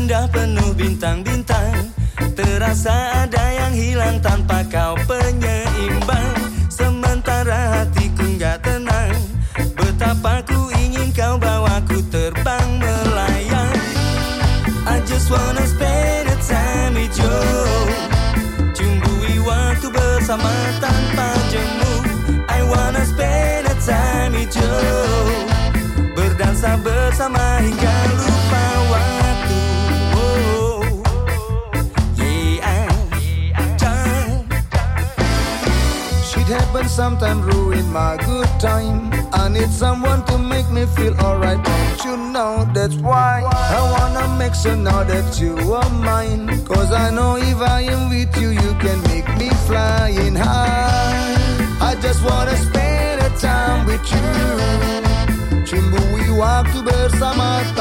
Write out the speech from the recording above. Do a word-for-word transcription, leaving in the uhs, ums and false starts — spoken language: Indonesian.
indah penuh bintang-bintang. Terasa ada yang hilang tanpa kau penyeimbang. Sementara hatiku nggak tenang, betapa ku ingin kau bawaku terbang melayang. I just wanna spend a time with you, cumbui waktu bersama tanpa jemu. I wanna spend a time with you, berdansa bersama hingga lupa waktu. Oh, yeah, yeah. Shit happens sometimes, ruin my good time. I need someone to make me feel alright. Don't you know that's why I wanna make sure now that you are mine. Cause I know if I am with you, you can make me flying high. I just wanna spend a time with you, cumbui waktu bersama